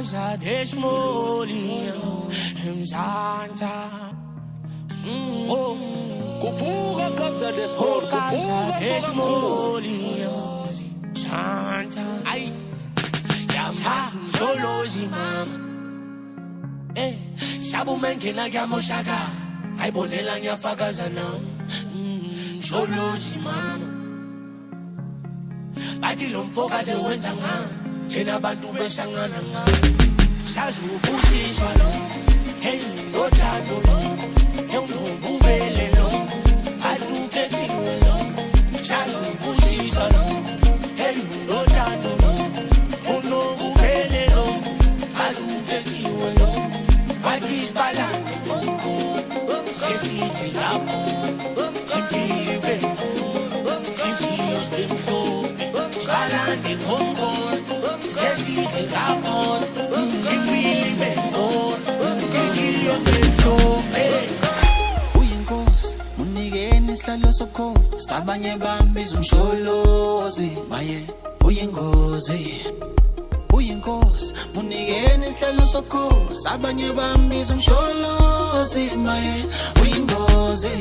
casa desmolinha, Mzanta. Kupuka kabza desmolinha, Mzanta. Ay, yamasu sholozi mama. Shabu mengena yamoshaka, ayibonela ngiyafakaza nami. Sholozi mama. Bathi lo mfokazi wenza ngani, thina abantu besangana ngani. Sazi ubusiswa lo, hey nothando lo, hey unobubele lo, bathi ukhethiwe lo. Sazi ubusiswa lo, hey nothando lo, unobubele lo, bathi ukhethiwe lo. Bathi isibalande ngoko, sesize lapho, simpili benko, inhliziyo zibemhlophe. Balande ngomkhona, sesihle ngabona, simpili bengona, inhliziyo zimhlophe. Uyinkosi, munikeni isihlalo sobukhosi, abanye bambiza umsholozi, maye uyingozi. Uyinkosi, munikeni isihlalo sobukhosi, abanye bambiza umsholozi, maye uyingozi.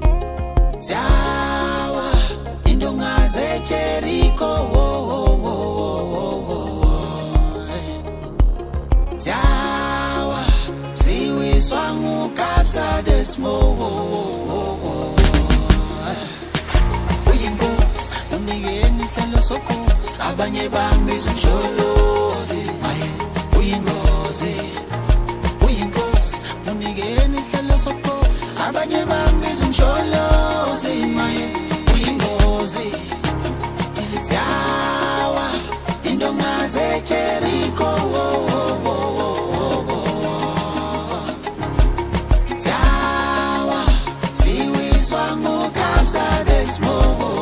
Siyawa indongaze Jericho, Siawa siwiswa ngukabza desmo. Uyinkosi, unikeni isihlalo sobukhosi, abanye bambiza umsholozi, maye uyingozi. Uyinkosi, unikeni isihlalo sobukhosi, abanye bambiza umsholozi, maye uyingozi. Siawa indongaze Jericho, Siawa siwiswa ngukabza desmo.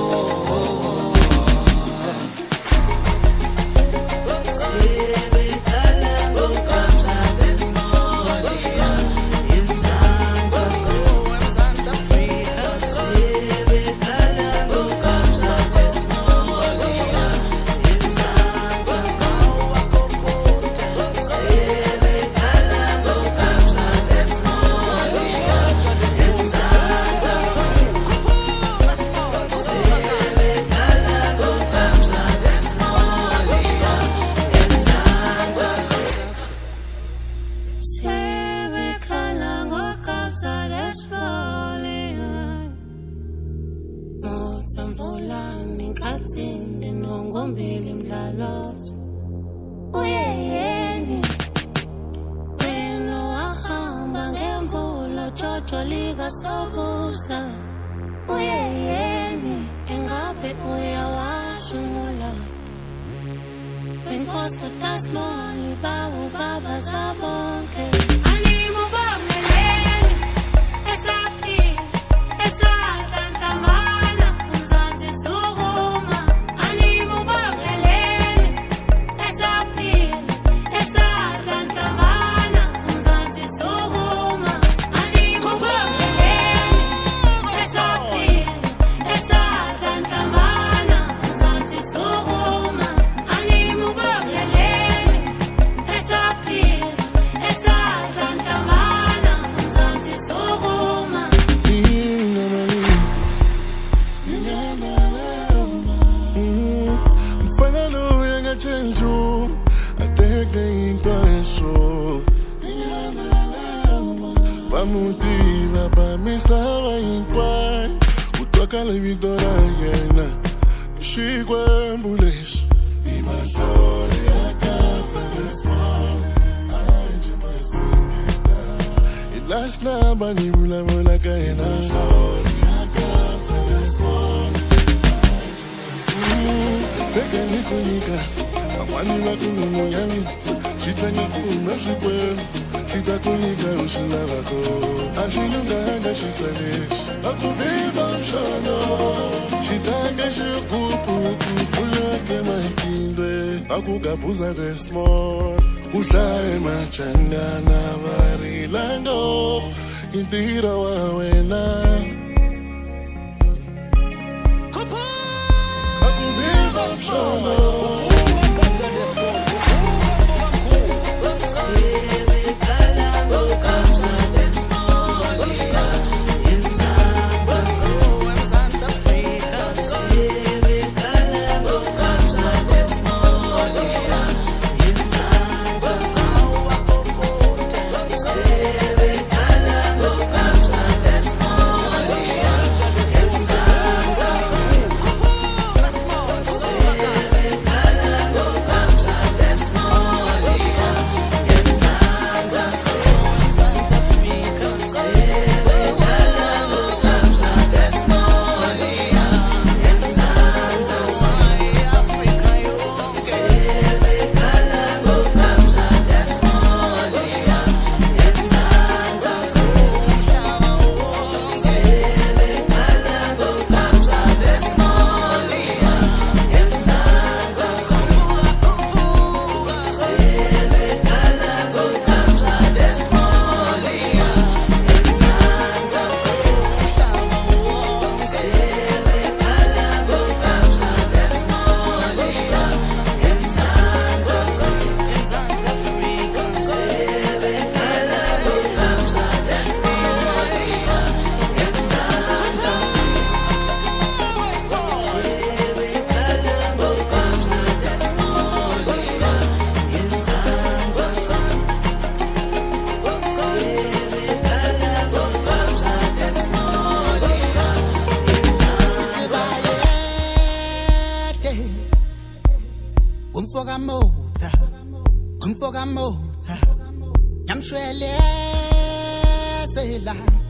Samvolani nkathinde nongombili mdlalozo. Uyeyeni wena wahamba ngemvulo jojo likasobuza. Uyeyeni engabe uyawashumula. Benkosi utasmoli bawu baba zabonke. Animo bameleni esapi esadlantamana. Sukuma, animo bagelele, esapile, esazantamana, mzansi sukuma, animo bagelele, esapile, esazantamana, mzansi sukuma, animo bagelele, esapile, esazantamana, mzansi sukuma. Pamutiva pa misava inquai, utoka la vitora yena, shikwa ambulance. Imasori akafza desmol, aje masingita. Last number ni vula vula kaena. Imasori akafza desmol, aje masingita. Peka nikunika, amani wakunu yami, shitanya kuma shikwe. Shita kunika ushilavako, ashilunga hanga shisalish. Akuviva mshono, shitanga shikupu kufulake maikindwe. Akukapuza desmol, usae machanga na varilando. Intira wawena. Akuviva mshono. mota yamshwele sela